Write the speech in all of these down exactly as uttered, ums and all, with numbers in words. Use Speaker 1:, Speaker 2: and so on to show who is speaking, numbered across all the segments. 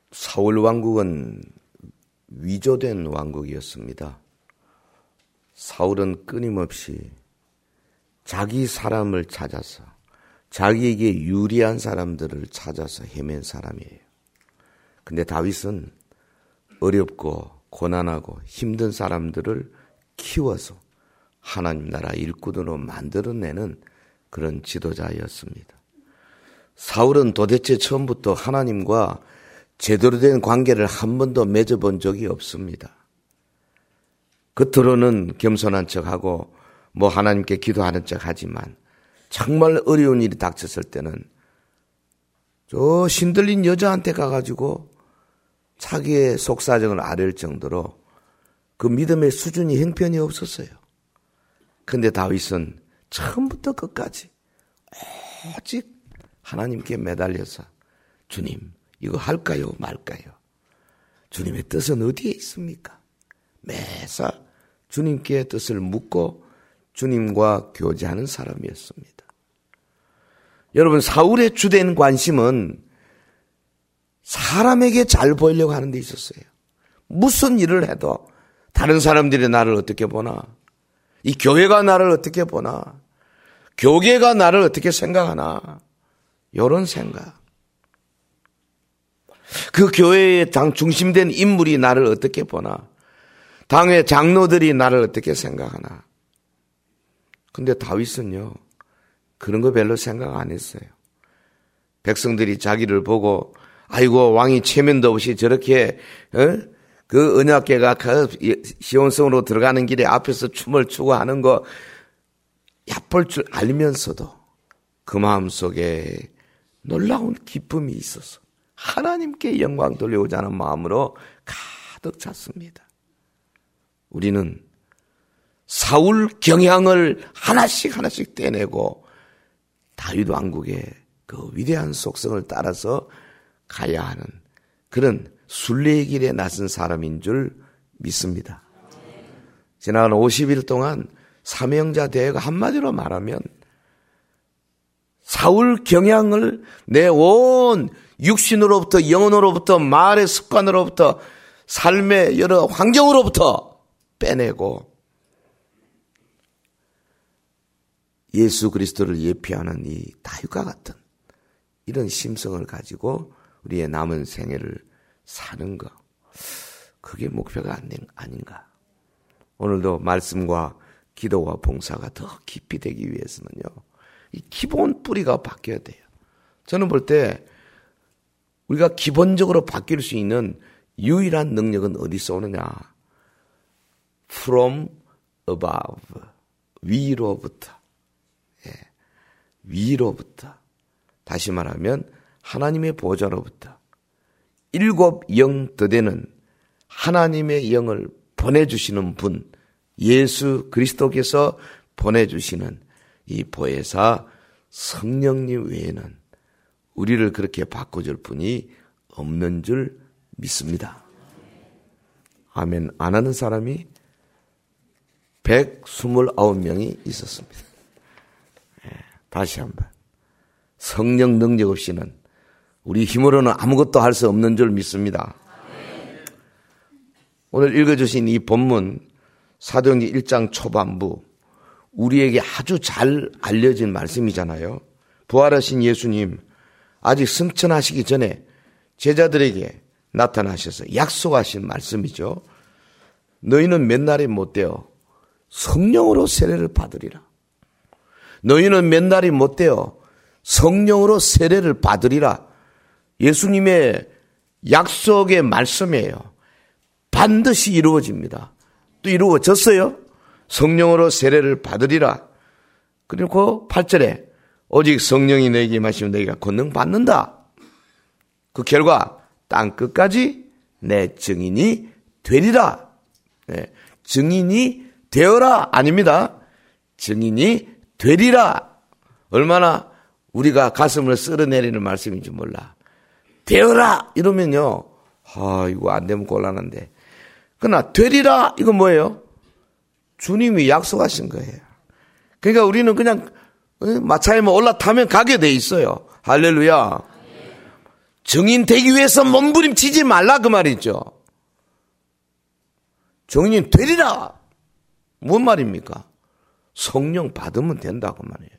Speaker 1: 사울 왕국은 위조된 왕국이었습니다. 사울은 끊임없이 자기 사람을 찾아서 자기에게 유리한 사람들을 찾아서 헤맨 사람이에요. 근데 다윗은 어렵고 고난하고 힘든 사람들을 키워서 하나님 나라 일꾼으로 만들어내는 그런 지도자였습니다. 사울은 도대체 처음부터 하나님과 제대로 된 관계를 한 번도 맺어본 적이 없습니다. 겉으로는 겸손한 척하고 뭐 하나님께 기도하는 척하지만 정말 어려운 일이 닥쳤을 때는 저 신들린 여자한테 가가지고 자기의 속사정을 아뢰을 정도로 그 믿음의 수준이 형편이 없었어요. 그런데 다윗은 처음부터 끝까지 오직 하나님께 매달려서 주님 이거 할까요 말까요? 주님의 뜻은 어디에 있습니까? 매사 주님께 뜻을 묻고 주님과 교제하는 사람이었습니다. 여러분, 사울의 주된 관심은 사람에게 잘 보이려고 하는 데 있었어요. 무슨 일을 해도 다른 사람들이 나를 어떻게 보나, 이 교회가 나를 어떻게 보나, 교계가 나를 어떻게 생각하나, 이런 생각. 그 교회의 당 중심된 인물이 나를 어떻게 보나, 당의 장로들이 나를 어떻게 생각하나. 근데 다윗은요, 그런 거 별로 생각 안 했어요. 백성들이 자기를 보고 아이고 왕이 체면도 없이 저렇게 어? 그 언약궤가 시온성으로 들어가는 길에 앞에서 춤을 추고 하는 거 얕볼 줄 알면서도 그 마음속에 놀라운 기쁨이 있어서 하나님께 영광 돌려오자 하는 마음으로 가득 찼습니다. 우리는 사울 경향을 하나씩 하나씩 떼내고 다윗 왕국의 그 위대한 속성을 따라서 가야 하는 그런 순례의 길에 나선 사람인 줄 믿습니다. 지난 오십 일 동안 사명자 대회가 한마디로 말하면 사울 경향을 내 온 육신으로부터 영혼으로부터 말의 습관으로부터 삶의 여러 환경으로부터 빼내고 예수 그리스도를 예표하는 이 다윗과 같은 이런 심성을 가지고 우리의 남은 생애를 사는 것, 그게 목표가 아닌가. 오늘도 말씀과 기도와 봉사가 더 깊이 되기 위해서는요, 이 기본 뿌리가 바뀌어야 돼요. 저는 볼 때 우리가 기본적으로 바뀔 수 있는 유일한 능력은 어디서 오느냐? From above, 위로부터. 예, 위로부터. 다시 말하면 하나님의 보좌로부터 일곱 영 더 되는 하나님의 영을 보내주시는 분, 예수 그리스도께서 보내주시는 이 보혜사 성령님 외에는 우리를 그렇게 바꿔줄 분이 없는 줄 믿습니다. 아멘. 안 하는 사람이 백이십구 명이 있었습니다. 다시 한번. 성령 능력 없이는 우리 힘으로는 아무것도 할 수 없는 줄 믿습니다. 오늘 읽어주신 이 본문 사도행전 일 장 초반부, 우리에게 아주 잘 알려진 말씀이잖아요. 부활하신 예수님 아직 승천하시기 전에 제자들에게 나타나셔서 약속하신 말씀이죠. 너희는 몇 날이 못 되어 성령으로 세례를 받으리라. 너희는 몇 날이 못 되어 성령으로 세례를 받으리라. 예수님의 약속의 말씀이에요. 반드시 이루어집니다. 또 이루어졌어요. 성령으로 세례를 받으리라. 그리고 팔 절에 오직 성령이 너에게 임하시면 너희가 권능 받는다. 그 결과 땅 끝까지 내 증인이 되리라. 네, 증인이 되어라 아닙니다. 증인이 되리라. 얼마나 우리가 가슴을 쓸어내리는 말씀인지 몰라. 되어라 이러면요, 아 이거 안 되면 곤란한데. 그러나 되리라 이건 뭐예요? 주님이 약속하신 거예요. 그러니까 우리는 그냥 마차에만 올라타면 가게 돼 있어요. 할렐루야. 증인 되기 위해서 몸부림치지 말라 그 말이죠. 증인 되리라. 뭔 말입니까? 성령 받으면 된다고 말이에요.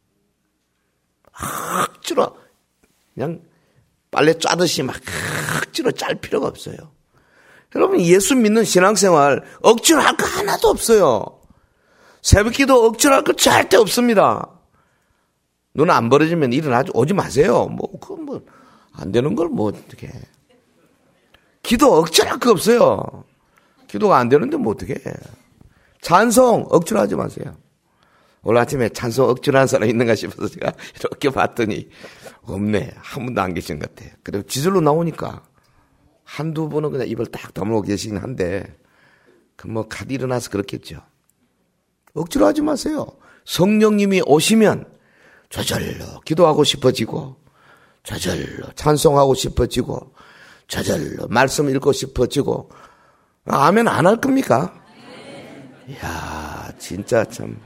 Speaker 1: 억지로 그냥 빨래 짜듯이 막 억지로 짤 필요가 없어요. 여러분 예수 믿는 신앙생활 억지로 할 거 하나도 없어요. 새벽기도 억지로 할 거 절대 없습니다. 눈 안 벌어지면 일어나지 오지 마세요. 뭐 그 뭐 안 되는 걸 뭐 어떻게? 기도 억지로 할 거 없어요. 기도가 안 되는데 뭐 어떻게? 찬송 억지로 하지 마세요. 오늘 아침에 찬송 억지로 하는 사람 있는가 싶어서 제가 이렇게 봤더니 없네. 한 분도 안 계신 것 같아요. 그리고 지절로 나오니까 한두 분은 그냥 입을 딱 다물고 계시긴 한데 그 뭐 갓 일어나서 그렇겠죠. 억지로 하지 마세요. 성령님이 오시면 저절로 기도하고 싶어지고 저절로 찬송하고 싶어지고 저절로 말씀 읽고 싶어지고 아멘 안 할 겁니까? 이야 진짜 참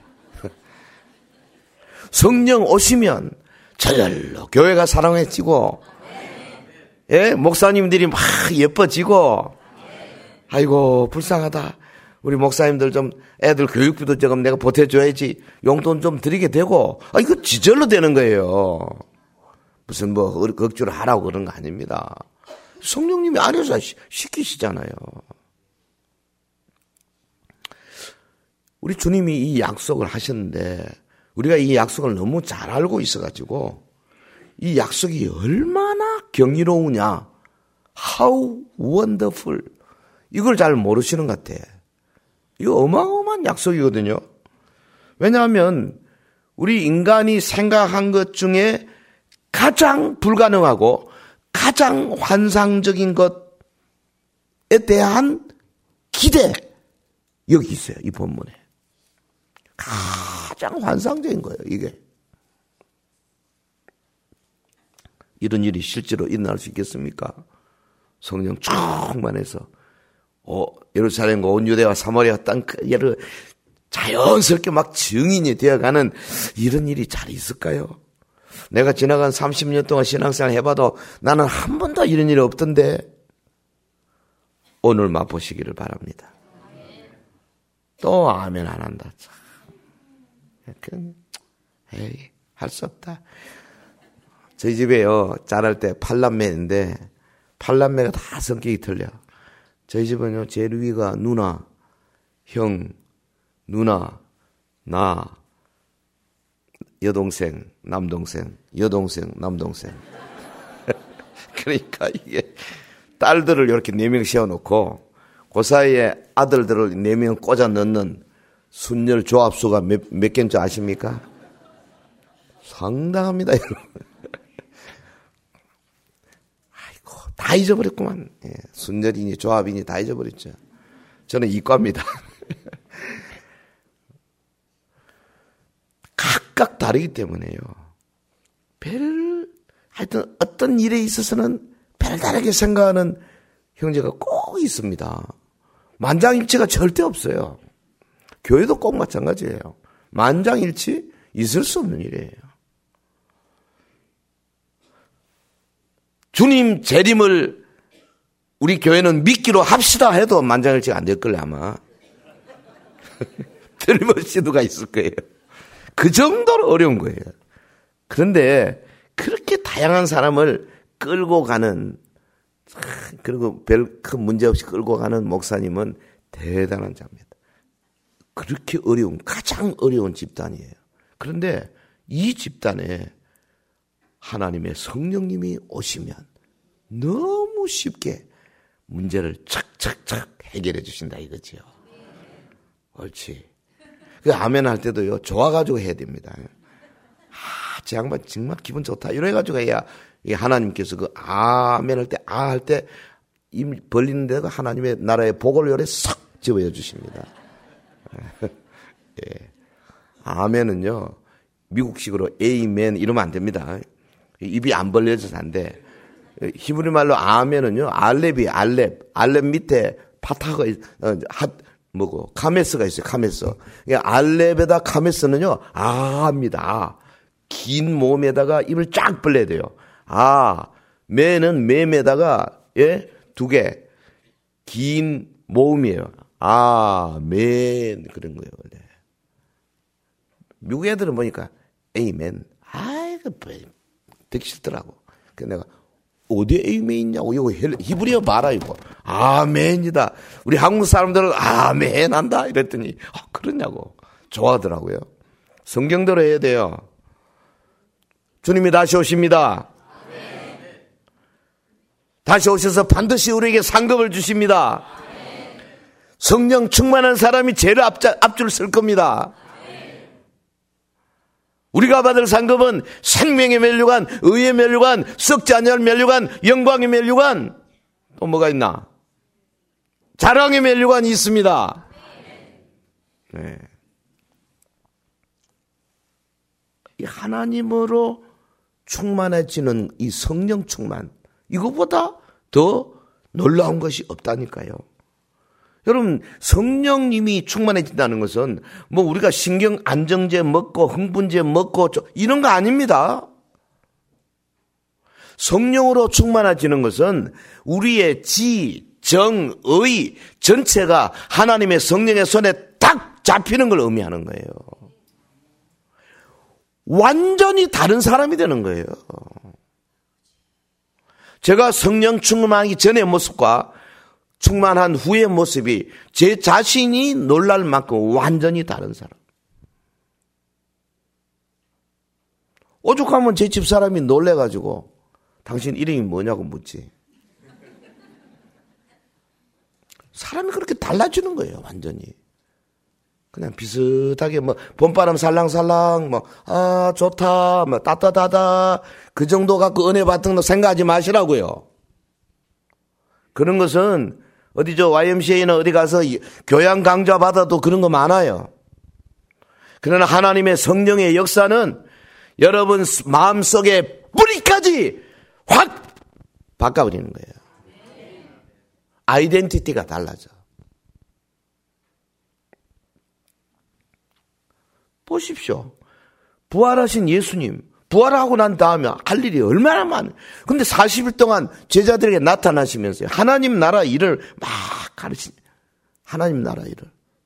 Speaker 1: 성령 오시면 저절로 교회가 사랑해지고 예 목사님들이 막 예뻐지고 아이고 불쌍하다 우리 목사님들 좀 애들 교육비도 조금 내가 보태줘야지 용돈 좀 드리게 되고 아 이거 지절로 되는 거예요. 무슨 뭐 억지로 하라고 그런 거 아닙니다. 성령님이 안에서 시키시잖아요. 우리 주님이 이 약속을 하셨는데 우리가 이 약속을 너무 잘 알고 있어가지고 이 약속이 얼마나 경이로우냐 How wonderful 이걸 잘 모르시는 것 같아. 이거 어마어마한 약속이거든요. 왜냐하면 우리 인간이 생각한 것 중에 가장 불가능하고 가장 환상적인 것에 대한 기대 여기 있어요. 이 본문에. 가장 환상적인 거예요. 이게. 이런 일이 실제로 일어날 수 있겠습니까? 성령 충만해서 어, 예루살렘과 온 유대와 사마리아 땅을 자연스럽게 막 증인이 되어가는 이런 일이 잘 있을까요? 내가 지나간 삼십 년 동안 신앙생활 해봐도 나는 한 번도 이런 일이 없던데 오늘 맛보시기를 바랍니다. 또 아멘 안 한다. 참. 에이, 할 수 없다. 저희 집에요, 자랄 때 팔남매인데 팔남매가 다 성격이 틀려. 저희 집은요, 제일 위가 누나, 형, 누나, 나, 여동생, 남동생, 여동생, 남동생. 그러니까 이게 딸들을 이렇게 네 명 씌워놓고 그 사이에 아들들을 네 명 꽂아 넣는 순열 조합수가 몇, 몇 개인 줄 아십니까? 상당합니다, 여러분. 아이고, 다 잊어버렸구만. 예, 순열이니 조합이니 다 잊어버렸죠. 저는 이과입니다. 각각 다르기 때문에요. 별, 하여튼 어떤 일에 있어서는 별다르게 생각하는 형제가 꼭 있습니다. 만장일치가 절대 없어요. 교회도 꼭 마찬가지예요. 만장일치 있을 수 없는 일이에요. 주님 재림을 우리 교회는 믿기로 합시다 해도 만장일치가 안 될 걸요 아마. 틀림없이 누가 있을 거예요. 그 정도로 어려운 거예요. 그런데 그렇게 다양한 사람을 끌고 가는 그리고 별 큰 문제 없이 끌고 가는 목사님은 대단한 자입니다. 그렇게 어려운 가장 어려운 집단이에요. 그런데 이 집단에 하나님의 성령님이 오시면 너무 쉽게 문제를 착착착 해결해 주신다 이거지요. 옳지. 그 아멘 할 때도요, 좋아가지고 해야 됩니다. 아, 제 양반 정말 기분 좋다. 이래가지고 해야 하나님께서 그 아멘 할 때, 아 할 때 입 벌리는 데가 하나님의 나라의 복을 요래 싹 집어여 주십니다. 예. 아멘은요, 미국식으로 에이멘 이러면 안 됩니다. 입이 안 벌려져서 안 돼. 히브리 말로 아멘은요, 알렙이 알렙, 알렙 밑에 파타가, 어, 핫, 뭐고, 카메스가 있어요, 카메스. 알렙에다 카메스는요, 아입니다. 아. 긴 몸에다가 입을 쫙 벌려야 돼요. 아, 매는 매매다가 예? 두 개. 긴 모음이에요. 아, 맨 그런 거예요. 원래. 미국 애들은 보니까 에이맨. 아이고 듣기 싫더라고. 그래서 내가 어디에 에이맨 있냐고. 이거 히브리어 봐라 이거. 아멘이다. 우리 한국 사람들은 아멘 한다 이랬더니 아, 그러냐고. 좋아하더라고요. 성경대로 해야 돼요. 주님이 다시 오십니다. 다시 오셔서 반드시 우리에게 상급을 주십니다. 성령 충만한 사람이 제일 앞자, 앞줄 쓸 겁니다. 우리가 받을 상급은 생명의 면류관, 의의 면류관, 썩지 아니할 면류관, 영광의 면류관, 또 뭐가 있나? 자랑의 면류관이 있습니다. 네. 이 하나님으로 충만해지는 이 성령 충만, 이거보다 더 놀라운 것이 없다니까요. 여러분, 성령님이 충만해진다는 것은 뭐 우리가 신경 안정제 먹고 흥분제 먹고 이런 거 아닙니다. 성령으로 충만해지는 것은 우리의 지, 정, 의 전체가 하나님의 성령의 손에 딱 잡히는 걸 의미하는 거예요. 완전히 다른 사람이 되는 거예요. 제가 성령 충만하기 전의 모습과 충만한 후의 모습이 제 자신이 놀랄 만큼 완전히 다른 사람. 오죽하면 제 집사람이 놀래가지고 당신 이름이 뭐냐고 묻지. 사람이 그렇게 달라지는 거예요, 완전히. 그냥 비슷하게 뭐 봄바람 살랑살랑 뭐 아 좋다 뭐 따뜻하다 그 정도 갖고 은혜 받은 거 생각하지 마시라고요. 그런 것은 어디 저 와이엠씨에이나 어디 가서 교양 강좌 받아도 그런 거 많아요. 그러나 하나님의 성령의 역사는 여러분 마음속에 뿌리까지 확 바꿔버리는 거예요. 아이덴티티가 달라져. 보십시오. 부활하신 예수님, 부활하고 난 다음에 할 일이 얼마나 많아요. 근데 사십 일 동안 제자들에게 나타나시면서요. 하나님 나라 일을 막 가르친, 하나님 나라 일을.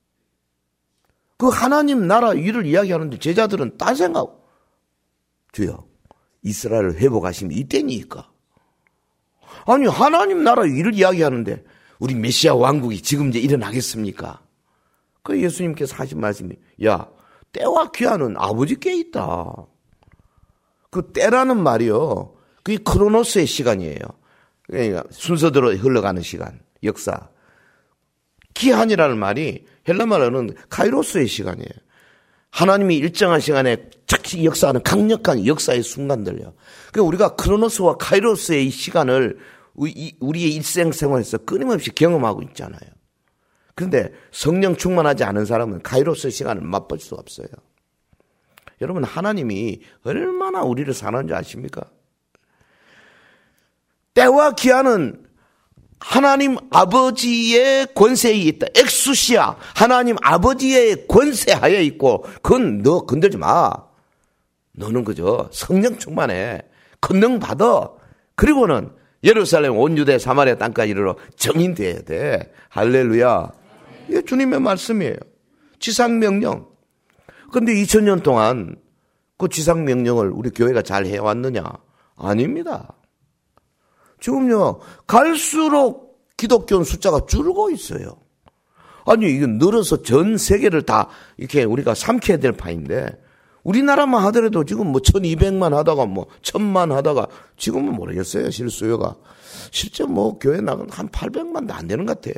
Speaker 1: 그 하나님 나라 일을 이야기하는데 제자들은 딴 생각. 주여, 이스라엘을 회복하시면 이때니까. 아니, 하나님 나라 일을 이야기하는데 우리 메시아 왕국이 지금 이제 일어나겠습니까? 그 예수님께서 하신 말씀이, 야, 때와 기한은 아버지께 있다. 그 때라는 말이요, 그게 크로노스의 시간이에요. 그러니까 순서대로 흘러가는 시간, 역사. 기한이라는 말이 헬라말로는 카이로스의 시간이에요. 하나님이 일정한 시간에 즉시 역사하는 강력한 역사의 순간들요. 그러니까 우리가 크로노스와 카이로스의 이 시간을 우리의 일생생활에서 끊임없이 경험하고 있잖아요. 그런데 성령 충만하지 않은 사람은 카이로스 시간을 맛볼 수 없어요. 여러분, 하나님이 얼마나 우리를 사랑하는지 아십니까? 때와 기한은 하나님 아버지의 권세에 있다. 엑수시아, 하나님 아버지의 권세하에 있고 그건 너 건들지 마. 너는 그저 성령 충만해. 권능 받아. 그리고는 예루살렘 온 유대 사마리아 땅까지 이르러 정인돼야 돼. 할렐루야. 이게 주님의 말씀이에요. 지상명령. 그런데 이천 년 동안 그 지상명령을 우리 교회가 잘 해왔느냐? 아닙니다. 지금요, 갈수록 기독교는 숫자가 줄고 있어요. 아니, 이게 늘어서 전 세계를 다 이렇게 우리가 삼켜야 될 판인데, 우리나라만 하더라도 지금 뭐 천이백만 하다가 뭐 천만 하다가 지금은 모르겠어요, 실수요가. 실제 뭐 교회 나가면 한 팔백만도 안 되는 것 같아.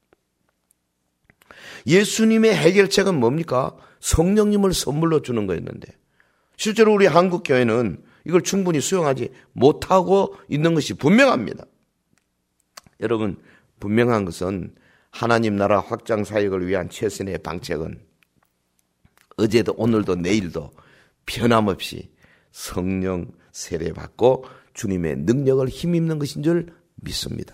Speaker 1: 예수님의 해결책은 뭡니까? 성령님을 선물로 주는 거였는데, 실제로 우리 한국 교회는 이걸 충분히 수용하지 못하고 있는 것이 분명합니다. 여러분, 분명한 것은 하나님 나라 확장 사역을 위한 최선의 방책은 어제도 오늘도 내일도 변함없이 성령 세례받고 주님의 능력을 힘입는 것인 줄 믿습니다.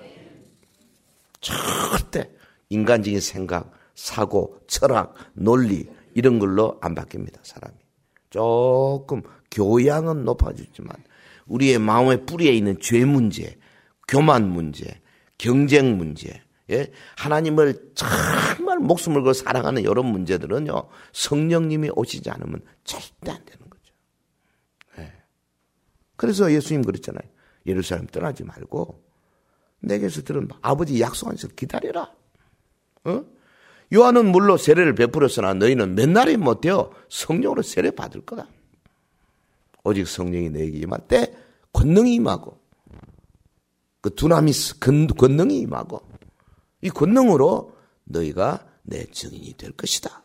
Speaker 1: 절대 인간적인 생각, 사고, 철학, 논리 이런 걸로 안 바뀝니다. 사람이. 조금 교양은 높아지지만 우리의 마음의 뿌리에 있는 죄 문제, 교만 문제, 경쟁 문제, 예? 하나님을 정말 목숨을 걸고 사랑하는 이런 문제들은요, 성령님이 오시지 않으면 절대 안 되는 거죠. 예. 그래서 예수님 그랬잖아요. 예루살렘 떠나지 말고 내게서 들은 아버지 약속한 수 기다려라. 어? 요한은 물로 세례를 베풀었으나 너희는 몇 날이 못되어 성령으로 세례 받을 거다. 오직 성령이 너에게 임할 때 권능이 임하고 그 두나미스 권능이 임하고 이 권능으로 너희가 내 증인이 될 것이다.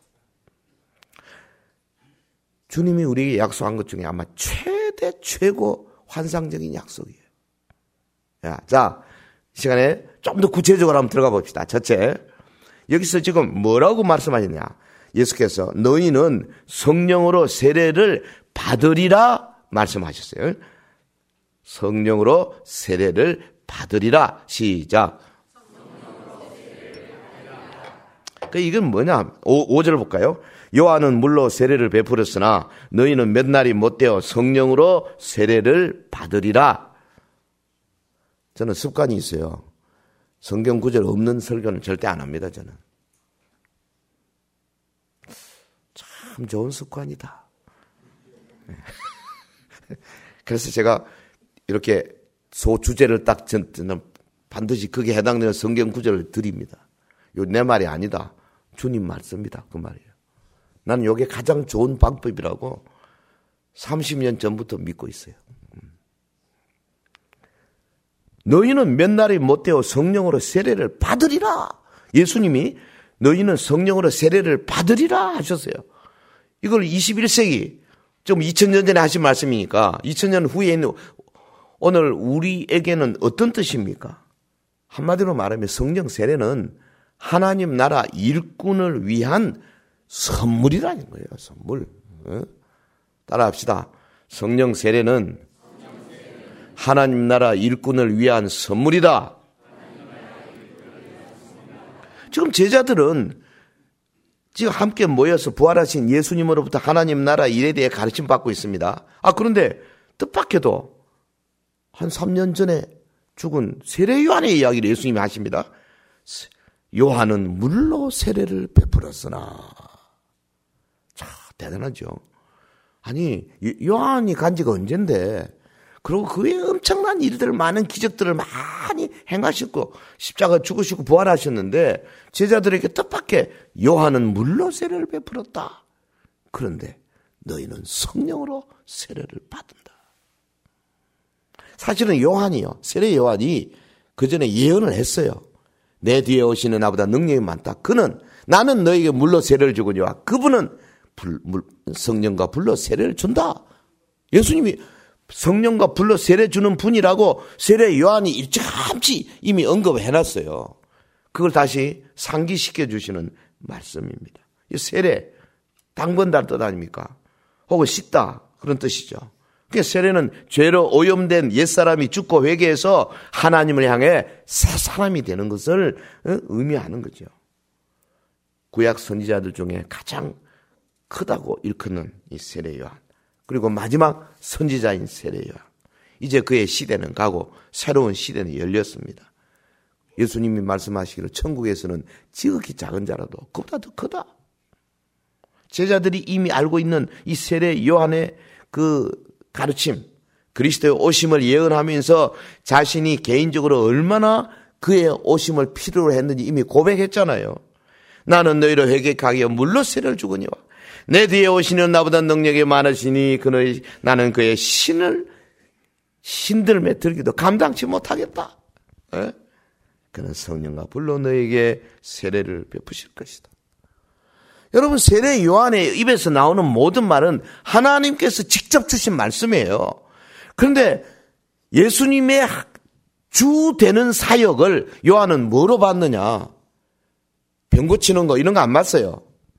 Speaker 1: 주님이 우리에게 약속한 것 중에 아마 최대 최고 환상적인 약속이에요. 야, 자, 이 시간에 좀 더 구체적으로 한번 들어가 봅시다. 첫째, 여기서 지금 뭐라고 말씀하셨냐? 예수께서 너희는 성령으로 세례를 받으리라 말씀하셨어요. 성령으로 세례를 받으리라. 시작. 그 이건 뭐냐? 오 절 볼까요? 요한은 물로 세례를 베풀었으나 너희는 몇 날이 못되어 성령으로 세례를 받으리라. 저는 습관이 있어요. 성경 구절 없는 설교는 절대 안 합니다. 저는. 참 좋은 습관이다. 그래서 제가 이렇게 소주제를 딱 저는 반드시 그게 해당되는 성경 구절을 드립니다. 요 내 말이 아니다. 주님 말씀이다. 그 말이에요. 나는 이게 가장 좋은 방법이라고 삼십 년 전부터 믿고 있어요. 너희는 몇 날이 못되어 성령으로 세례를 받으리라. 예수님이 너희는 성령으로 세례를 받으리라 하셨어요. 이걸 이십일 세기, 좀 이천 년 전에 하신 말씀이니까 이천 년 후에 있는 오늘 우리에게는 어떤 뜻입니까? 한마디로 말하면 성령 세례는 하나님 나라 일꾼을 위한 선물이라는 거예요. 선물. 어? 따라합시다. 성령 세례는 하나님 나라 일꾼을 위한 선물이다. 지금 제자들은 지금 함께 모여서 부활하신 예수님으로부터 하나님 나라 일에 대해 가르침 받고 있습니다. 아, 그런데 뜻밖에도 한 삼 년 전에 죽은 세례 요한의 이야기를 예수님이 하십니다. 요한은 물로 세례를 베풀었으나. 자, 대단하죠. 아니, 요한이 간 지가 언젠데, 그리고 그 외에 엄청난 일들, 많은 기적들을 많이 행하셨고, 십자가 죽으시고 부활하셨는데, 제자들에게 뜻밖의 요한은 물로 세례를 베풀었다. 그런데 너희는 성령으로 세례를 받는다. 사실은 요한이요, 세례 요한이 그 전에 예언을 했어요. 내 뒤에 오시는 나보다 능력이 많다. 그는 나는 너에게 물로 세례를 주거니와 그분은 불, 물, 성령과 불로 세례를 준다. 예수님이 성령과 불로 세례 주는 분이라고 세례 요한이 일찌감치 이미 언급해놨어요. 그걸 다시 상기시켜 주시는 말씀입니다. 이 세례, 당번다는 뜻 아닙니까? 혹은 씻다 그런 뜻이죠. 그러니까 세례는 죄로 오염된 옛사람이 죽고 회개해서 하나님을 향해 새 사람이 되는 것을 의미하는 거죠. 구약 선지자들 중에 가장 크다고 일컫는 이 세례 요한. 그리고 마지막 선지자인 세례 요한. 이제 그의 시대는 가고 새로운 시대는 열렸습니다. 예수님이 말씀하시기를 천국에서는 지극히 작은 자라도 그보다 더 크다. 제자들이 이미 알고 있는 이 세례 요한의 그 가르침, 그리스도의 오심을 예언하면서 자신이 개인적으로 얼마나 그의 오심을 필요로 했는지 이미 고백했잖아요. 나는 너희를 회개하게 하여 물로 세례를 주거니와 내 뒤에 오시는 나보다 능력이 많으시니 그는 나는 그의 신을 신들매 들기도 감당치 못하겠다. 에? 그는 성령과 불로 너에게 세례를 베푸실 것이다. 여러분, 세례 요한의 입에서 나오는 모든 말은 하나님께서 직접 주신 말씀이에요. 그런데 예수님의 주 되는 사역을 요한은 뭐로 받느냐? 병 고치는 거 이런 거 안 봤어요.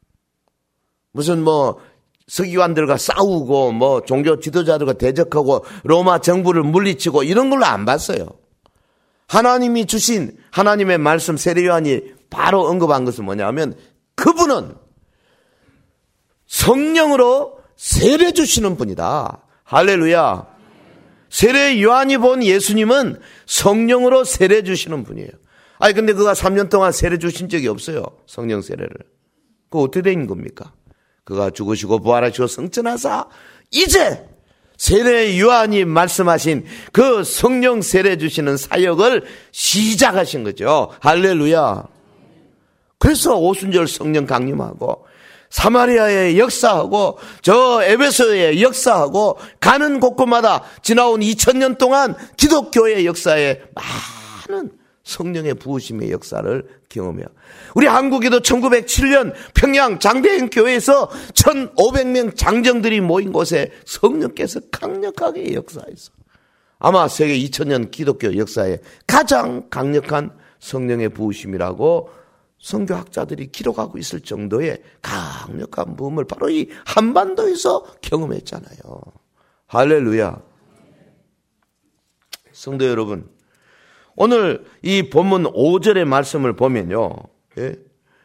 Speaker 1: 무슨 뭐 서기관들과 싸우고 뭐 종교 지도자들과 대적하고 로마 정부를 물리치고 이런 걸로 안 봤어요. 하나님이 주신 하나님의 말씀 세례 요한이 바로 언급한 것은 뭐냐면 그분은 성령으로 세례 주시는 분이다. 할렐루야. 세례 요한이 본 예수님은 성령으로 세례 주시는 분이에요. 아니 근데 그가 삼 년 동안 세례 주신 적이 없어요. 성령 세례를. 그거 어떻게 된 겁니까? 그가 죽으시고 부활하시고 성천하사 이제 세례 요한이 말씀하신 그 성령 세례 주시는 사역을 시작하신 거죠. 할렐루야. 그래서 오순절 성령 강림하고 사마리아의 역사하고 저 에베소의 역사하고 가는 곳곳마다 지나온 이천 년 동안 기독교의 역사에 많은 성령의 부으심의 역사를 경험해요. 우리 한국에도 천구백칠 년 평양 장대인 교회에서 천오백 명 장정들이 모인 곳에 성령께서 강력하게 역사했어. 아마 세계 이천 년 기독교 역사에 가장 강력한 성령의 부으심이라고 선교학자들이 기록하고 있을 정도의 강력한 부음을 바로 이 한반도에서 경험했잖아요. 할렐루야. 성도 여러분, 오늘 이 본문 오 절의 말씀을 보면요, 예?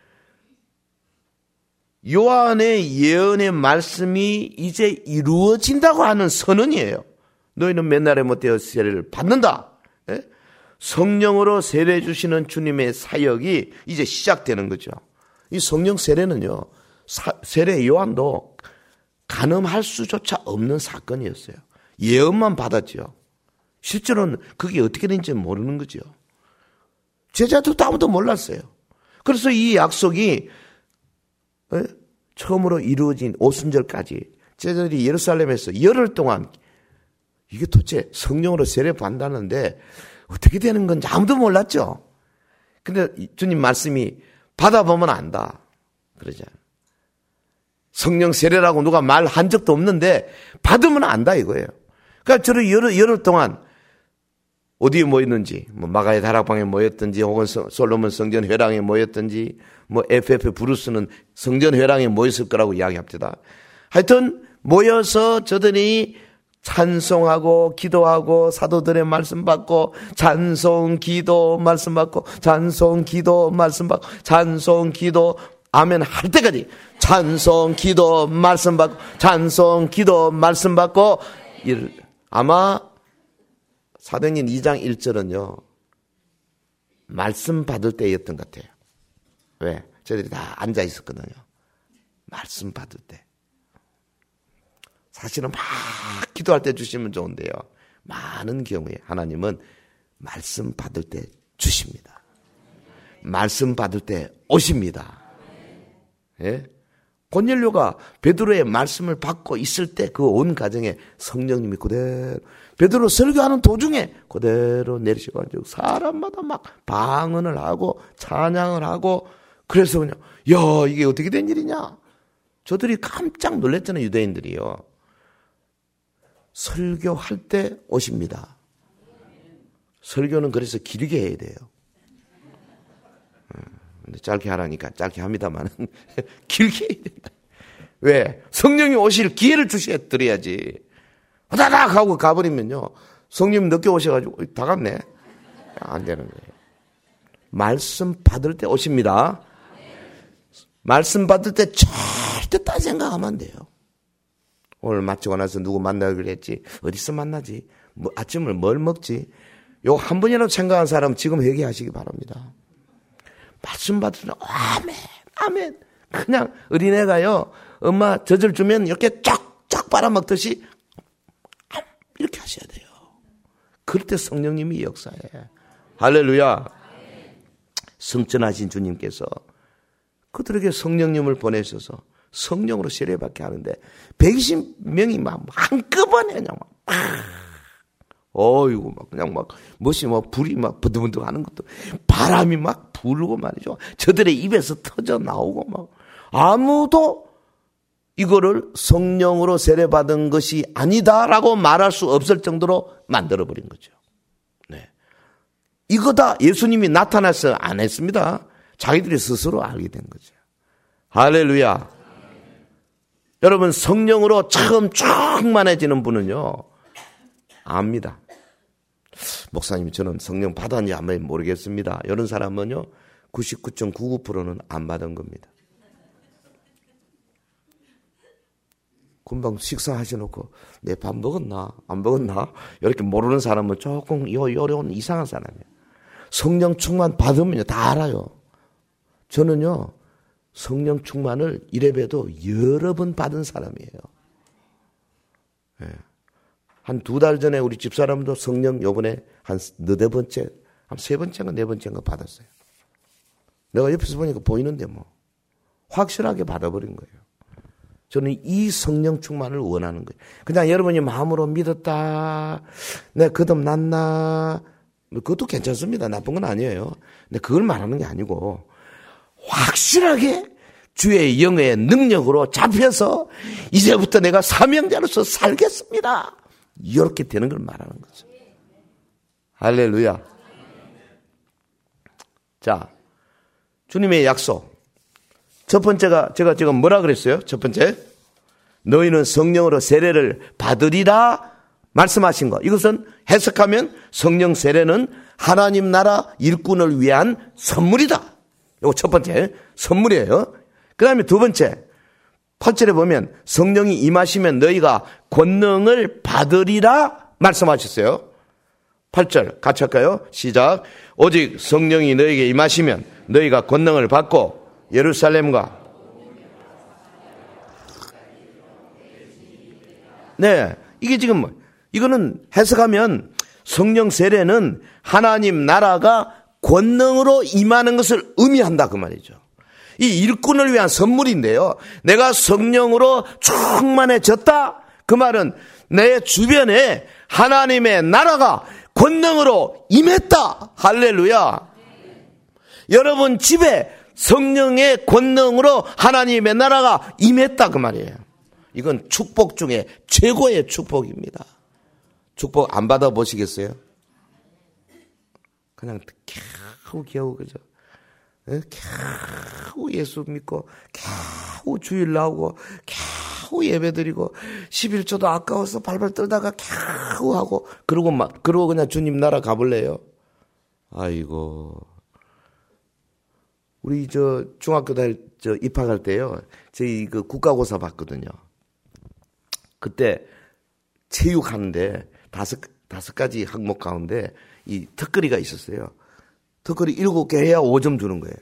Speaker 1: 요한의 예언의 말씀이 이제 이루어진다고 하는 선언이에요. 너희는 맨날에 못되어 세례를 받는다. 예? 성령으로 세례 주시는 주님의 사역이 이제 시작되는 거죠. 이 성령 세례는요, 사, 세례 요한도 가늠할 수조차 없는 사건이었어요. 예언만 받았죠. 실제로는 그게 어떻게 된지 모르는 거죠. 제자들도 아무도 몰랐어요. 그래서 이 약속이 에? 처음으로 이루어진 오순절까지 제자들이 예루살렘에서 열흘 동안 이게 도대체 성령으로 세례 받는다는데 어떻게 되는 건지 아무도 몰랐죠. 근데 주님 말씀이 받아보면 안다 그러잖아요. 성령 세례라고 누가 말한 적도 없는데 받으면 안다 이거예요. 그러니까 저를 열흘, 열흘 동안 어디에 모였는지, 뭐 마가의 다락방에 모였든지, 혹은 솔로몬 성전 회랑에 모였든지, 뭐 에프에프 브루스는 성전 회랑에 모였을 거라고 이야기합니다. 하여튼 모여서 저들이 찬송하고 기도하고 사도들의 말씀 받고 찬송 기도 말씀 받고 찬송 기도 말씀 받고 찬송 기도 아멘 할 때까지 찬송 기도 말씀 받고 찬송 기도 말씀 받고 아마 사도행전 이 장 일 절은요 말씀 받을 때였던 것 같아요. 왜? 저들이 다 앉아 있었거든요. 말씀 받을 때. 사실은 막 기도할 때 주시면 좋은데요, 많은 경우에 하나님은 말씀 받을 때 주십니다. 말씀 받을 때 오십니다. 예? 고넬료가 베드로의 말씀을 받고 있을 때 그 온 가정에 성령님이 그대로 베드로 설교하는 도중에 그대로 내리셔가지고 사람마다 막 방언을 하고 찬양을 하고 그래서 그냥 야 이게 어떻게 된 일이냐. 저들이 깜짝 놀랐잖아요. 유대인들이요. 설교할 때 오십니다. 설교는 그래서 길게 해야 돼요. 근데 짧게 하라니까 짧게 합니다만 길게 해야 된다. 왜? 성령이 오실 기회를 주셔드려야지. 후다닥 하고 가버리면요, 성령이 늦게 오셔가지고 다 갔네. 안 되는 거예요. 말씀 받을 때 오십니다. 말씀 받을 때 절대 딴 생각하면 안 돼요. 오늘 마치고 나서 누구 만나기로 했지? 어디서 만나지? 뭐 아침을 뭘 먹지? 요 한 번이라도 생각한 사람 지금 회개하시기 바랍니다. 말씀 받을 때 아멘 아멘. 그냥 어린애가요 엄마 젖을 주면 이렇게 쫙쫙 빨아먹듯이 이렇게 하셔야 돼요. 그럴 때 성령님이 역사해. 할렐루야. 성천하신 주님께서 그들에게 성령님을 보내셔서 성령으로 세례받게 하는데 백이십 명이 막 한꺼번에 그냥 막 어이구 막 그냥 막 멋이 막 불이 막 부들부들 하는 것도 바람이 막 불고 말이죠. 저들의 입에서 터져 나오고 막 아무도 이거를 성령으로 세례받은 것이 아니다라고 말할 수 없을 정도로 만들어버린 거죠. 네. 이거다 예수님이 나타나서 안 했습니다. 자기들이 스스로 알게 된 거죠. 할렐루야. 여러분 성령으로 처음 충만해지는 분은요 압니다. 목사님 저는 성령 받았는지 안 받았는지 모르겠습니다. 이런 사람은요 구십구 점 구구 퍼센트는 안 받은 겁니다. 금방 식사하셔놓고 내 밥 먹었나 안 먹었나 이렇게 모르는 사람은 조금 요 요런 이상한 사람이에요. 성령 충만 받으면요 다 알아요. 저는요 성령 충만을 이래봬도 여러 번 받은 사람이에요. 네. 한 두 달 전에 우리 집사람도 성령 요번에 한 너댓 번째, 한 세 번째인가 네 번째인가 받았어요. 내가 옆에서 보니까 보이는데 뭐 확실하게 받아버린 거예요. 저는 이 성령 충만을 원하는 거예요. 그냥 여러분이 마음으로 믿었다, 내가 거듭났나, 그것도 괜찮습니다. 나쁜 건 아니에요. 근데 그걸 말하는 게 아니고 확실하게 주의 영의 능력으로 잡혀서 이제부터 내가 사명자로서 살겠습니다. 이렇게 되는 걸 말하는 거죠. 할렐루야. 자, 주님의 약속. 첫 번째가 제가 지금 뭐라 그랬어요? 첫 번째, 너희는 성령으로 세례를 받으리라 말씀하신 거. 이것은 해석하면 성령 세례는 하나님 나라 일꾼을 위한 선물이다. 이거 첫 번째 선물이에요. 그 다음에 두 번째, 팔 절에 보면 성령이 임하시면 너희가 권능을 받으리라 말씀하셨어요. 팔 절 같이 할까요? 시작. 오직 성령이 너희에게 임하시면 너희가 권능을 받고 예루살렘과 네, 이게 지금 이거는 해석하면 성령 세례는 하나님 나라가 권능으로 임하는 것을 의미한다 그 말이죠. 이 일꾼을 위한 선물인데요. 내가 성령으로 충만해졌다. 그 말은 내 주변에 하나님의 나라가 권능으로 임했다. 할렐루야. 여러분 집에 성령의 권능으로 하나님의 나라가 임했다 그 말이에요. 이건 축복 중에 최고의 축복입니다. 축복 안 받아보시겠어요? 그냥 겨우 겨우 그죠? 겨우 예수 믿고 겨우 주일 나오고 겨우 예배드리고 십일조도 아까워서 발발 떨다가 겨우 하고 그러고 막 그러고 그냥 주님 나라 가볼래요? 아이고, 우리 저 중학교 다닐 저 입학할 때요 저희 그 국가고사 봤거든요. 그때 체육하는데 다섯 다섯 가지 항목 가운데 이 특거리가 있었어요. 특거리 일곱 개 해야 오 점 주는 거예요.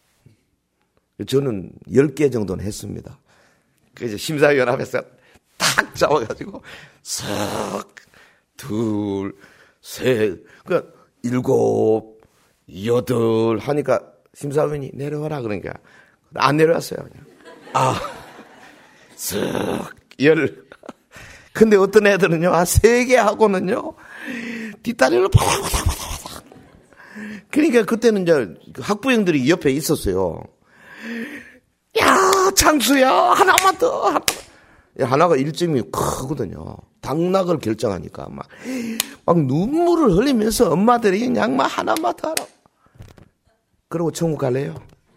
Speaker 1: 저는 열 개 정도는 했습니다. 그래서 심사위원 앞에서 탁 잡아가지고 석, 둘, 셋, 그 일곱, 여덟 하니까 심사위원이 내려와라 그러니까 안 내려왔어요. 그냥. 아, 석, 열. 근데 어떤 애들은요, 아, 세 개 하고는요, 뒷다리를 바닥바닥바닥. 그러니까 그때는 이제 학부형들이 옆에 있었어요. 야, 창수야, 하나만 더. 하나. 하나가 일 점이 크거든요. 당락을 결정하니까 막, 막 눈물을 흘리면서 엄마들이 그냥 막 하나만 더 하라. 그러고 천국 갈래요?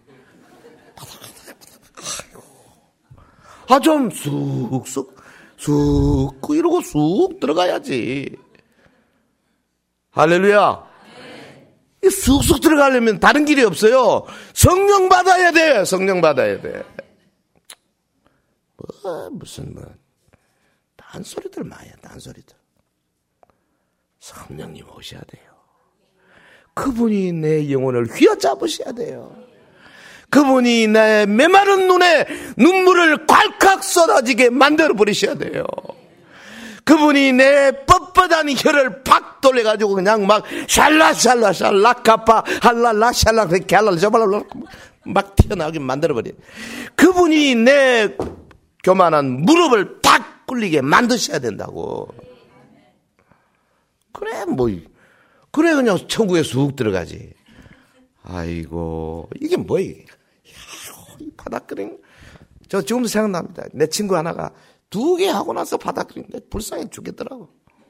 Speaker 1: 아, 좀 쑥쑥, 쑥, 이러고 쑥 들어가야지. 할렐루야. 이 쑥쑥 들어가려면 다른 길이 없어요. 성령 받아야 돼. 성령 받아야 돼. 뭐, 무슨, 뭐, 딴소리들 많아요, 딴소리들. 성령님 오셔야 돼요. 그분이 내 영혼을 휘어잡으셔야 돼요. 그분이 내 메마른 눈에 눈물을 콸칵 쏟아지게 만들어버리셔야 돼요. 그분이 내 뻣뻣한 혀를 팍 돌려가지고 그냥 막 샬라샬라 샬라카파 할랄라 샬라 그렇게 할랄라 저발라 막 튀어나오게 만들어버려요. 그분이 내 교만한 무릎을 팍 꿇리게 만드셔야 된다고. 그래 뭐 그래 그냥 천국에 쑥 들어가지. 아이고 이게 뭐야 이 바닥거리는. 저 지금도 생각납니다. 내 친구 하나가 두 개 하고 나서 바닥거리는데 불쌍해 죽겠더라고.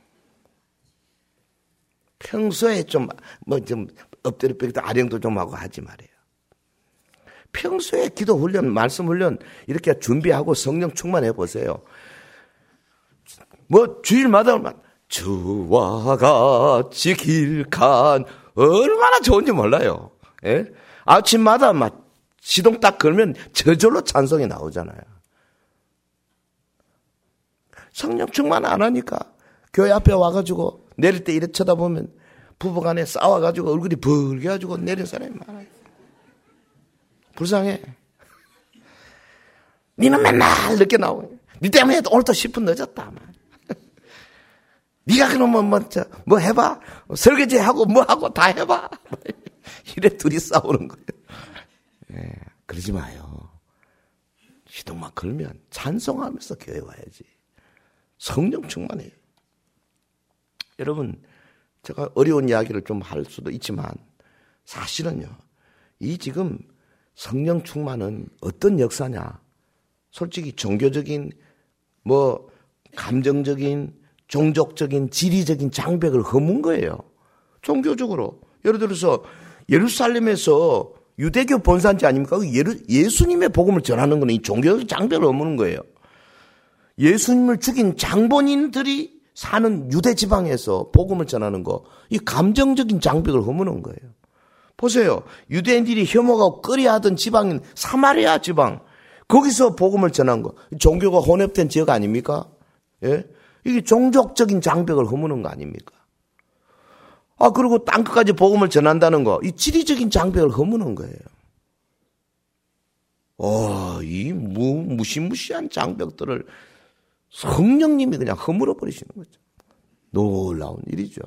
Speaker 1: 평소에 좀 뭐 좀 엎드려 뻗기도 아령도 좀 하고 하지 말이에요. 평소에 기도 훈련, 말씀 훈련 이렇게 준비하고 성령 충만해 보세요. 뭐 주일마다 주와 같이 길간 얼마나 좋은지 몰라요. 예? 아침마다 막 시동 딱 걸면 저절로 찬송이 나오잖아요. 성령 충만 안 하니까 교회 앞에 와가지고 내릴 때 이래 쳐다보면 부부간에 싸워가지고 얼굴이 벌게가지고 내린 사람이 많아요. 불쌍해. 니는 맨날 늦게 나오고 니 때문에 오늘도 십 분 늦었다. 니가 그러면 뭐, 저, 뭐 해봐. 설거지하고 뭐 하고 다 해봐. 이래 둘이 싸우는 거예요. 예, 그러지 마요. 시동만 걸면 찬송하면서 교회 와야지. 성령 충만해요. 여러분, 제가 어려운 이야기를 좀 할 수도 있지만 사실은요, 이 지금 성령 충만은 어떤 역사냐? 솔직히 종교적인, 뭐, 감정적인, 종족적인, 지리적인 장벽을 허문 거예요. 종교적으로. 예를 들어서 예루살렘에서 유대교 본산지 아닙니까? 예루, 예수님의 복음을 전하는 것은 이 종교적 장벽을 허무는 거예요. 예수님을 죽인 장본인들이 사는 유대 지방에서 복음을 전하는 거, 이 감정적인 장벽을 허무는 거예요. 보세요. 유대인들이 혐오하고 꺼려하던 지방인 사마리아 지방, 거기서 복음을 전한 거, 종교가 혼합된 지역 아닙니까? 예? 이게 종족적인 장벽을 허무는 거 아닙니까? 아, 그리고 땅끝까지 복음을 전한다는 거, 이 지리적인 장벽을 허무는 거예요. 어, 이 무, 무시무시한 장벽들을 성령님이 그냥 허물어 버리시는 거죠. 놀라운 일이죠.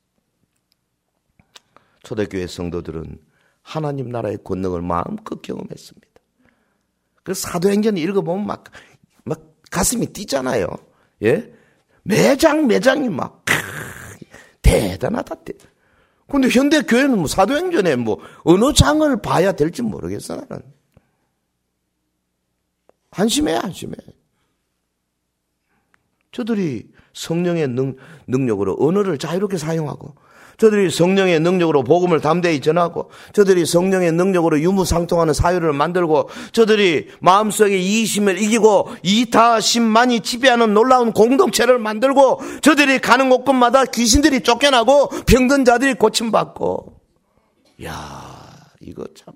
Speaker 1: 초대교회 성도들은 하나님 나라의 권능을 마음껏 경험했습니다. 그 사도행전 읽어보면 막, 막 가슴이 뛰잖아요. 예? 매장 매장이 막 대단하다. 근데 현대 교회는 뭐 사도행전에 뭐 어느 장을 봐야 될지 모르겠어 나는. 한심해 한심해. 저들이 성령의 능, 능력으로 언어를 자유롭게 사용하고, 저들이 성령의 능력으로 복음을 담대히 전하고, 저들이 성령의 능력으로 유무상통하는 사회를 만들고, 저들이 마음속에 이기심을 이기고 이타심만이 지배하는 놀라운 공동체를 만들고, 저들이 가는 곳곳마다 귀신들이 쫓겨나고 병든 자들이 고침받고. 이야, 이거 참.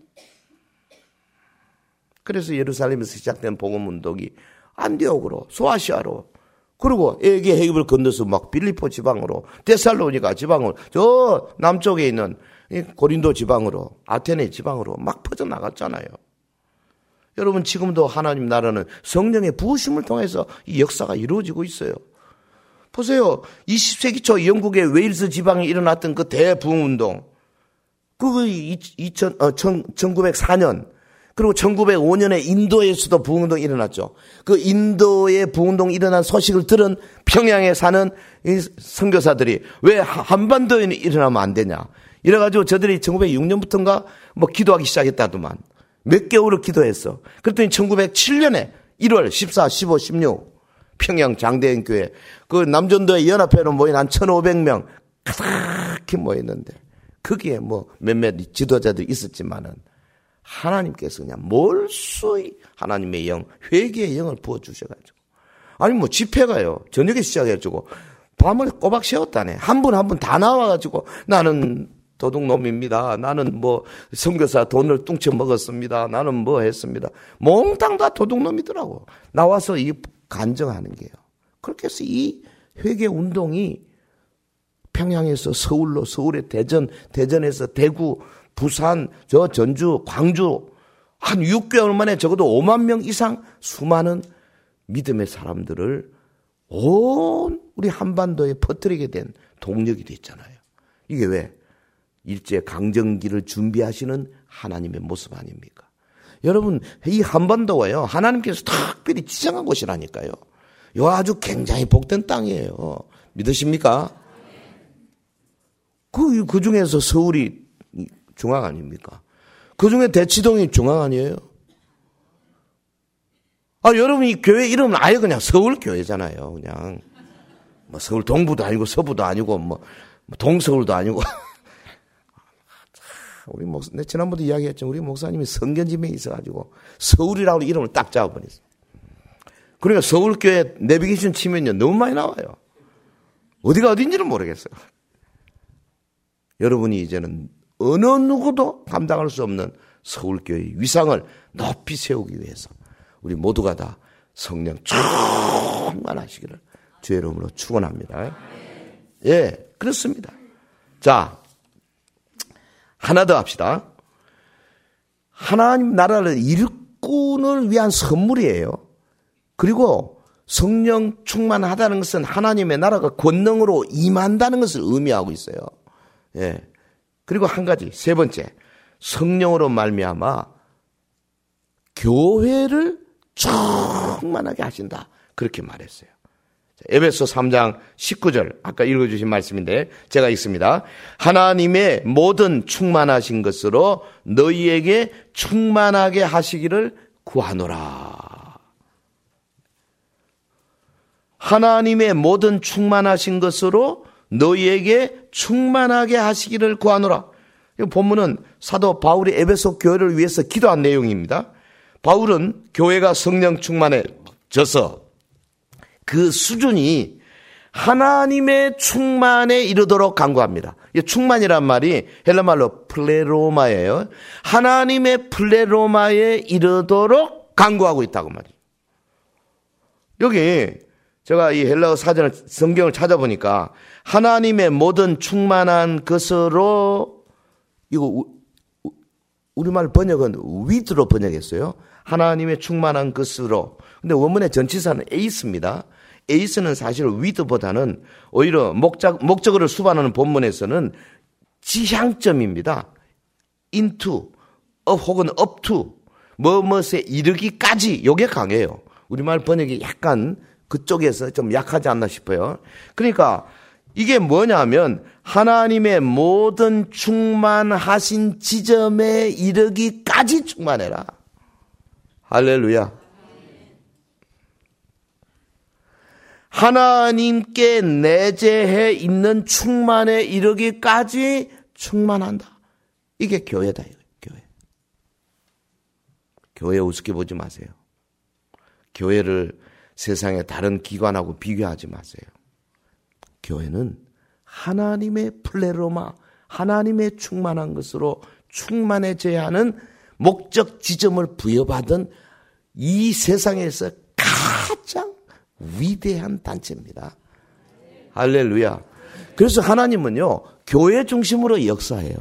Speaker 1: 그래서 예루살렘에서 시작된 복음운동이 안디옥으로, 소아시아로, 그리고 에게 해협을 건너서 막 빌립보 지방으로, 데살로니가 지방으로, 저 남쪽에 있는 고린도 지방으로, 아테네 지방으로 막 퍼져나갔잖아요. 여러분, 지금도 하나님 나라는 성령의 부으심을 통해서 이 역사가 이루어지고 있어요. 보세요. 이십 세기 초 영국의 웨일스 지방에 일어났던 그 대부흥운동, 그거 이천, 어, 천구백사 년, 그리고 천구백오 년에 인도에서도 부흥운동이 일어났죠. 그 인도의 부흥운동이 일어난 소식을 들은 평양에 사는 이 선교사들이 왜 한반도에 일어나면 안 되냐. 이래가지고 저들이 천구백육 년부터인가 뭐 기도하기 시작했다더만. 몇 개월을 기도했어. 그랬더니 천구백칠 년에 일월 십사, 십오, 십육 평양 장대인 교회, 그 남전도의 연합회로 모인 한 천오백 명 가득히 모였는데, 거기에 뭐 몇몇 지도자들이 있었지만은 하나님께서 그냥 몰수히 하나님의 영, 회개의 영을 부어주셔가지고. 아니, 뭐 집회가요, 저녁에 시작해가지고 밤을 꼬박 새웠다네. 한 분 한 분 다 나와가지고 나는 도둑놈입니다. 나는 뭐 선교사 돈을 뚱쳐 먹었습니다. 나는 뭐 했습니다. 몽땅 다 도둑놈이더라고. 나와서 이 간증하는 게요. 그렇게 해서 이 회개 운동이 평양에서 서울로, 서울의 대전, 대전에서 대구, 부산, 저 전주, 광주, 한 육 개월 만에 적어도 오만 명 이상 수많은 믿음의 사람들을 온 우리 한반도에 퍼뜨리게 된 동력이 됐잖아요. 이게 왜? 일제 강점기를 준비하시는 하나님의 모습 아닙니까? 여러분, 이 한반도가요, 하나님께서 특별히 지정한 곳이라니까요. 요 아주 굉장히 복된 땅이에요. 믿으십니까? 그, 그 중에서 서울이 중앙 아닙니까? 그 중에 대치동이 중앙 아니에요? 아, 여러분, 이 교회 이름은 아예 그냥 서울교회잖아요. 그냥. 뭐 서울 동부도 아니고 서부도 아니고 뭐 동서울도 아니고. 우리 목사, 내 지난번에 이야기했죠. 우리 목사님이 성견지명에 있어가지고 서울이라고 이름을 딱 잡아버렸어요. 그러니까 서울교회 내비게이션 치면요, 너무 많이 나와요. 어디가 어딘지는 모르겠어요. 여러분이 이제는 어느 누구도 감당할 수 없는 서울교회의 위상을 높이 세우기 위해서 우리 모두가 다 성령 충만하시기를 주의 이름으로 축원합니다. 예, 그렇습니다. 자, 하나 더 합시다. 하나님 나라를 일꾼을 위한 선물이에요. 그리고 성령 충만하다는 것은 하나님의 나라가 권능으로 임한다는 것을 의미하고 있어요. 예. 그리고 한 가지, 세 번째, 성령으로 말미암아 교회를 충만하게 하신다. 그렇게 말했어요. 에베소 삼 장 십구 절, 아까 읽어주신 말씀인데 제가 읽습니다. 하나님의 모든 충만하신 것으로 너희에게 충만하게 하시기를 구하노라. 하나님의 모든 충만하신 것으로 너희에게 충만하게 하시기를 구하노라. 이 본문은 사도 바울이 에베소 교회를 위해서 기도한 내용입니다. 바울은 교회가 성령 충만해져서 그 수준이 하나님의 충만에 이르도록 간구합니다. 이 충만이란 말이 헬라말로 플레로마예요. 하나님의 플레로마에 이르도록 간구하고 있다고 말이에요. 여기 제가 이 헬라어 사전을 성경을 찾아보니까 하나님의 모든 충만한 것으로, 이거 우리말 번역은 with로 번역했어요. 하나님의 충만한 것으로. 근데 원문의 전치사는 에이스입니다. 에이스는 사실 with보다는 오히려 목적, 목적어를 수반하는 본문에서는 지향점입니다. into, up 혹은 up to, 뭐뭐에 이르기까지, 요게 강해요. 우리말 번역이 약간 그쪽에서 좀 약하지 않나 싶어요. 그러니까 이게 뭐냐면 하나님의 모든 충만하신 지점에 이르기까지 충만해라. 할렐루야. 하나님께 내재해 있는 충만에 이르기까지 충만한다. 이게 교회다. 교회. 교회 우습게 보지 마세요. 교회를 세상의 다른 기관하고 비교하지 마세요. 교회는 하나님의 플레로마, 하나님의 충만한 것으로 충만해져야 하는 목적 지점을 부여받은 이 세상에서 가장 위대한 단체입니다. 할렐루야. 그래서 하나님은요, 교회 중심으로 역사해요.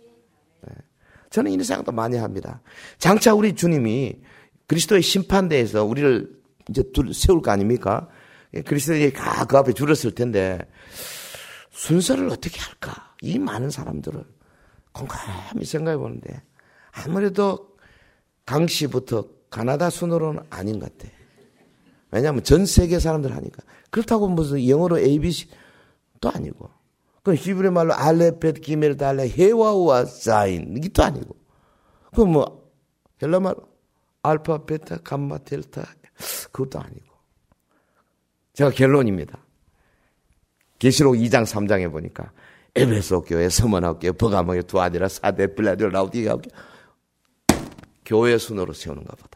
Speaker 1: 저는 이런 생각도 많이 합니다. 장차 우리 주님이 그리스도의 심판대에서 우리를 이제 세울 거 아닙니까? 그리스도인이 다 그 앞에 줄었을 텐데 순서를 어떻게 할까? 이 많은 사람들을 곰곰이 생각해 보는데 아무래도 강 씨부터 가나다 순으로는 아닌 것 같아. 왜냐하면 전 세계 사람들 하니까. 그렇다고 무슨 영어로 에이비씨도 아니고, 그 히브리 말로 알레벳 기멜 달레 헤와우와 사인 이것도 아니고, 그 뭐 헬라 말로 알파 베타 감마 델타 그것도 아니고. 제가 결론입니다. 계시록 이 장 삼 장에 보니까 에베소 교회, 서머나 교회, 버가모 교회, 두아디라, 사데, 빌라델, 라우디게아 교회 교회 순으로 세우는가 보다.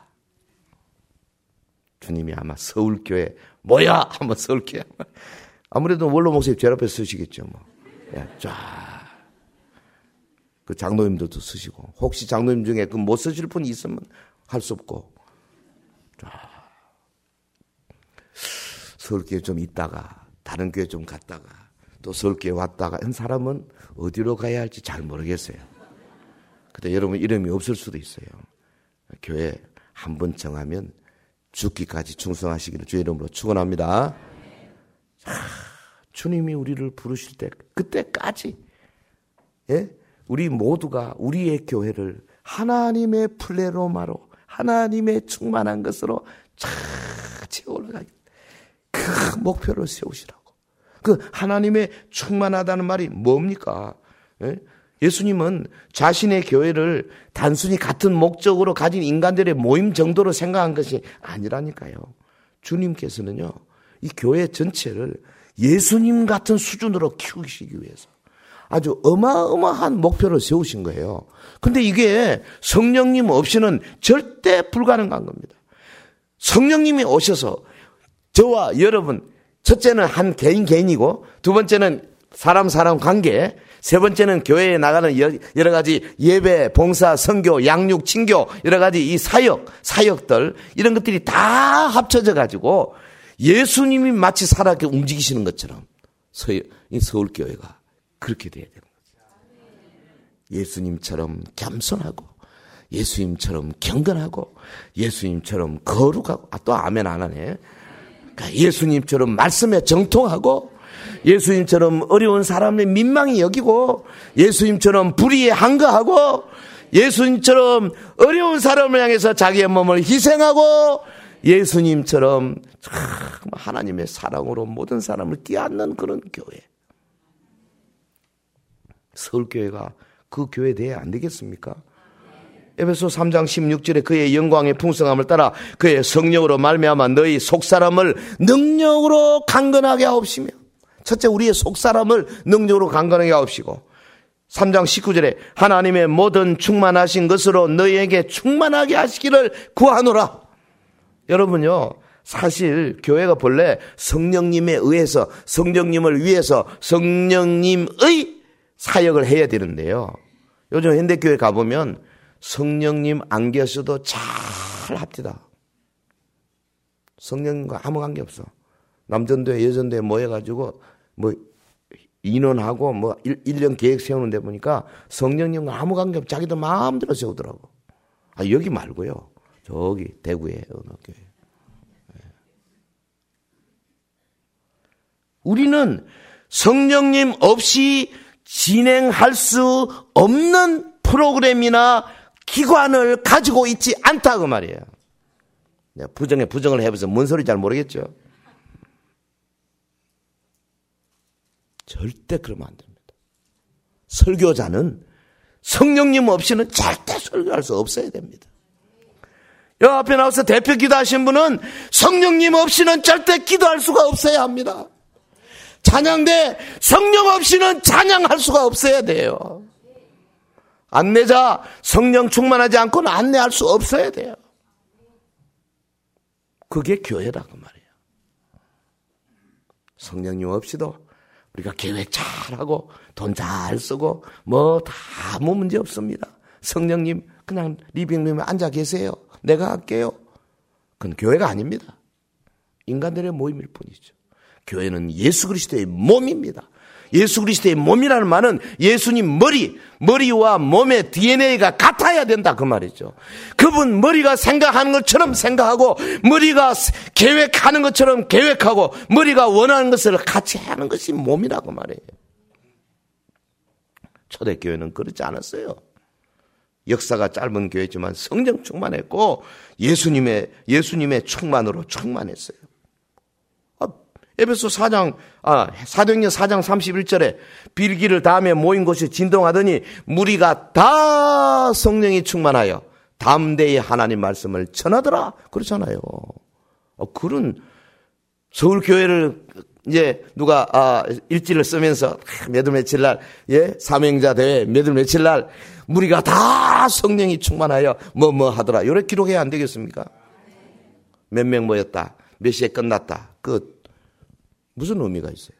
Speaker 1: 주님이 아마 서울교회 뭐야? 한번 서울교회. 아무래도 원로 목사님 제일 앞에 쓰시겠죠. 뭐. 쫙. 그 장로님들도 쓰시고, 혹시 장로님 중에 그 못 쓰실 분이 있으면 할 수 없고, 쫙. 서울교회 좀 있다가 다른 교회 좀 갔다가 또 서울교회 왔다가 한 사람은 어디로 가야 할지 잘 모르겠어요. 근데 여러분 이름이 없을 수도 있어요. 교회 한 번 정하면 죽기까지 충성하시기를 주의 이름으로 축원합니다. 주님이 우리를 부르실 때 그때까지, 예? 우리 모두가 우리의 교회를 하나님의 플레로마로, 하나님의 충만한 것으로 차차 올라가기, 그 목표를 세우시라고. 그 하나님의 충만하다는 말이 뭡니까? 예? 예수님은 자신의 교회를 단순히 같은 목적으로 가진 인간들의 모임 정도로 생각한 것이 아니라니까요. 주님께서는요, 이 교회 전체를 예수님 같은 수준으로 키우시기 위해서 아주 어마어마한 목표를 세우신 거예요. 근데 이게 성령님 없이는 절대 불가능한 겁니다. 성령님이 오셔서 저와 여러분, 첫째는 한 개인 개인이고, 두 번째는 사람 사람 관계, 세 번째는 교회에 나가는 여러 가지 예배, 봉사, 선교, 양육, 친교, 여러 가지 이 사역, 사역들, 이런 것들이 다 합쳐져 가지고 예수님이 마치 살아 움직이시는 것처럼 이 서울교회가 그렇게 돼야 되는 거죠. 예수님처럼 겸손하고 예수님처럼 경건하고 예수님처럼 거룩하고, 아, 또 아멘 안 하네. 그러니까 예수님처럼 말씀에 정통하고 예수님처럼 어려운 사람을 민망히 여기고 예수님처럼 불의에 항거하고 예수님처럼 어려운 사람을 향해서 자기의 몸을 희생하고 예수님처럼 참 하나님의 사랑으로 모든 사람을 끼얹는 그런 교회. 서울교회가 그 교회 돼야 안 되겠습니까? 에베소 삼 장 십육 절에 그의 영광의 풍성함을 따라 그의 성령으로 말미암아 너희 속사람을 능력으로 강건하게 하옵시며, 첫째 우리의 속사람을 능력으로 강건하게 하옵시고, 삼 장 십구 절에 하나님의 모든 충만하신 것으로 너희에게 충만하게 하시기를 구하노라. 여러분요, 사실 교회가 본래 성령님에 의해서, 성령님을 위해서 성령님의 사역을 해야 되는데요, 요즘 현대교회 가보면 성령님 안 계셔도 잘 합디다. 성령님과 아무 관계 없어. 남전도회 여전도회 모여가지고 뭐 인원하고 뭐 일 년 계획 세우는데 보니까 성령님과 아무 관계 없어. 자기도 마음대로 세우더라고. 아, 여기 말고요, 저기 대구에 어느 교회. 우리는 성령님 없이 진행할 수 없는 프로그램이나 기관을 가지고 있지 않다 그 말이에요. 부정에 부정을 해봐서 뭔 소리인지 잘 모르겠죠. 절대 그러면 안 됩니다. 설교자는 성령님 없이는 절대 설교할 수 없어야 됩니다. 여 앞에 나와서 대표 기도하신 분은 성령님 없이는 절대 기도할 수가 없어야 합니다. 찬양대 성령 없이는 찬양할 수가 없어야 돼요. 안내자 성령 충만하지 않고는 안내할 수 없어야 돼요. 그게 교회라고 말이에요. 성령님 없이도 우리가 계획 잘하고 돈 잘 쓰고 뭐 다 아무 문제 없습니다. 성령님 그냥 리빙룸에 앉아 계세요. 내가 할게요. 그건 교회가 아닙니다. 인간들의 모임일 뿐이죠. 교회는 예수 그리스도의 몸입니다. 예수 그리스도의 몸이라는 말은 예수님 머리, 머리와 몸의 디엔에이가 같아야 된다 그 말이죠. 그분 머리가 생각하는 것처럼 생각하고 머리가 계획하는 것처럼 계획하고 머리가 원하는 것을 같이 하는 것이 몸이라고 말이에요. 초대교회는 그렇지 않았어요. 역사가 짧은 교회지만 성령 충만했고 예수님의, 예수님의 충만으로 충만했어요. 에베소 사 장, 아, 사도행전 사 장 삼십일 절에 빌기를 다음에 모인 곳이 진동하더니 무리가 다 성령이 충만하여 담대히 하나님 말씀을 전하더라. 그렇잖아요. 어, 그런 서울교회를 이제 누가, 아, 일지를 쓰면서 몇월 며칠 날, 예, 삼행자 대회 몇월 며칠 날 무리가 다 성령이 충만하여 뭐 뭐 하더라. 이렇게 기록해야 안 되겠습니까? 몇 명 모였다. 몇 시에 끝났다. 끝. 무슨 의미가 있어요?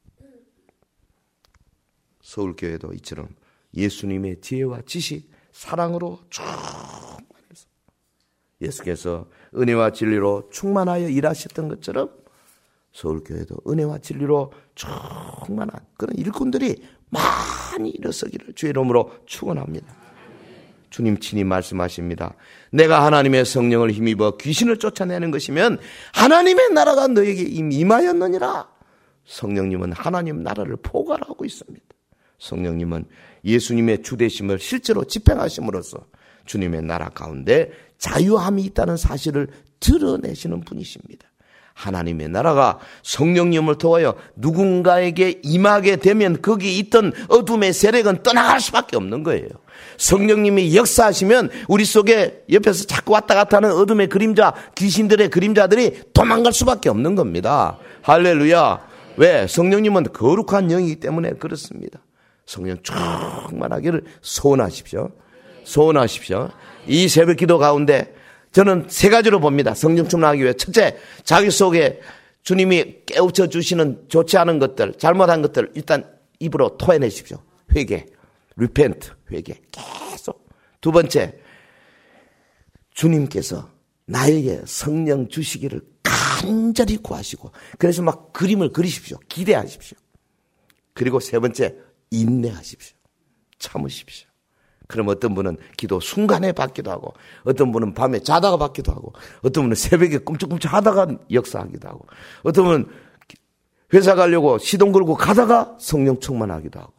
Speaker 1: 서울교회도 이처럼 예수님의 지혜와 지식, 사랑으로 충만해서 예수께서 은혜와 진리로 충만하여 일하셨던 것처럼 서울교회도 은혜와 진리로 충만한 그런 일꾼들이 많이 일어서기를 주의 이름으로 축원합니다. 주님 친히 말씀하십니다. 내가 하나님의 성령을 힘입어 귀신을 쫓아내는 것이면 하나님의 나라가 너에게 이미 임하였느니라. 성령님은 하나님 나라를 포괄하고 있습니다. 성령님은 예수님의 주되심을 실제로 집행하심으로써 주님의 나라 가운데 자유함이 있다는 사실을 드러내시는 분이십니다. 하나님의 나라가 성령님을 통하여 누군가에게 임하게 되면 거기 있던 어둠의 세력은 떠나갈 수밖에 없는 거예요. 성령님이 역사하시면 우리 속에 옆에서 자꾸 왔다 갔다 하는 어둠의 그림자, 귀신들의 그림자들이 도망갈 수밖에 없는 겁니다. 할렐루야. 왜? 성령님은 거룩한 영이기 때문에 그렇습니다. 성령 충만하기를 소원하십시오. 소원하십시오. 이 새벽 기도 가운데 저는 세 가지로 봅니다. 성령 충만하기 위해. 첫째, 자기 속에 주님이 깨우쳐 주시는 좋지 않은 것들, 잘못한 것들 일단 입으로 토해내십시오. 회개, repent, 회개 계속. 두 번째, 주님께서 나에게 성령 주시기를 간절히 구하시고 그래서 막 그림을 그리십시오. 기대하십시오. 그리고 세 번째 인내하십시오. 참으십시오. 그럼 어떤 분은 기도 순간에 받기도 하고 어떤 분은 밤에 자다가 받기도 하고 어떤 분은 새벽에 꿈쩍꿈쩍 하다가 역사하기도 하고 어떤 분은 회사 가려고 시동 걸고 가다가 성령 충만하기도 하고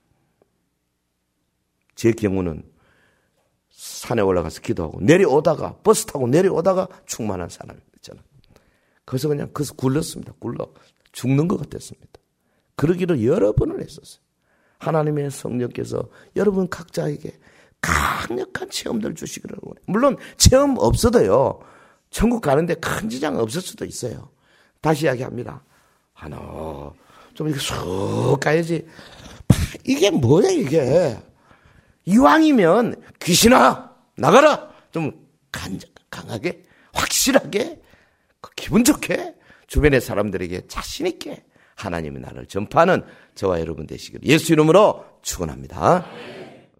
Speaker 1: 제 경우는 산에 올라가서 기도하고 내려오다가 버스 타고 내려오다가 충만한 사람이었잖아요. 그래서 그냥 그래서 굴렀습니다. 굴러 죽는 것 같았습니다. 그러기를 여러 번을 했었어요. 하나님의 성령께서 여러분 각자에게 강력한 체험들 주시기를 원해요. 물론 체험 없어도요. 천국 가는데 큰 지장 없을 수도 있어요. 다시 이야기합니다. 하나 좀 이렇게 쑥 가야지. 이게 뭐야 이게. 이왕이면 귀신아 나가라. 좀 간, 강하게 확실하게 기분 좋게 주변의 사람들에게 자신 있게 하나님의 나라를 전파하는 저와 여러분 되시기를 예수 이름으로 축원합니다.